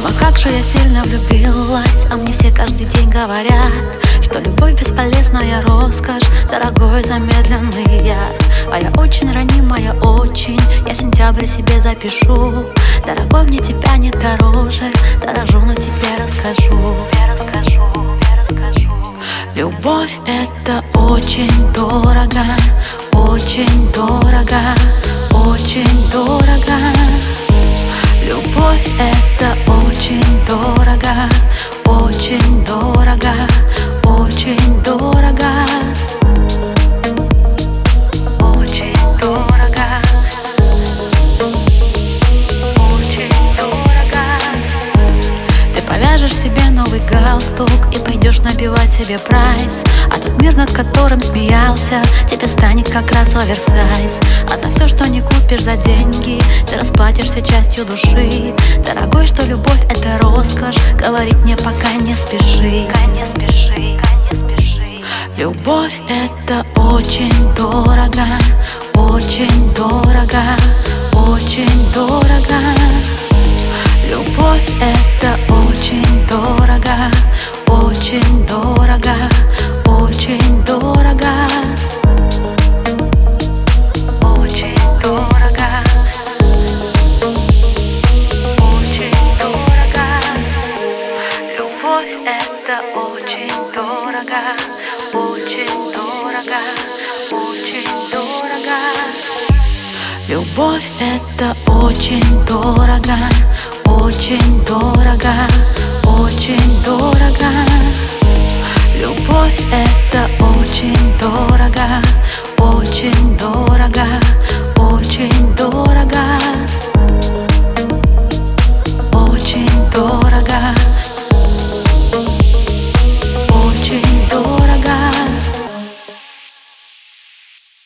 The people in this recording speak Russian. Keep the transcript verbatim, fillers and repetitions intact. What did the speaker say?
Мама, как же я сильно влюбилась, а мне все каждый день говорят, что любовь бесполезная роскошь, дорогой замедленный яд. А я очень ранимая, очень, я в сентябре себе запишу: дорогой, мне тебя не дороже, дорожу, но тебе расскажу, тебе расскажу, тебе расскажу. Любовь — это очень дорого, очень дорого, очень дорого. Любовь — это очень дорого, очень дорого, очень дорого, очень дорого, очень дорого. Ты повяжешь себе новый галстук и пойдешь набивать себе прайс, а тот мир, над которым смеялся, тебе станет как раз оверсайз. А за все, что не купишь за деньги, ты расплатишься частью души. Дорогой, что любовь — это роскошь, говорить мне пока не спеши, пока не спеши, пока не спеши. Любовь — это очень дорого, очень дорого, очень дорого. Любовь — это очень дорого, очень дорого, очень дорого, очень дорого, очень дорого. Любовь — это очень дорого, очень дорого, очень дорого. Любовь — это очень дорого, очень дорого, очень дорого. Любовь — это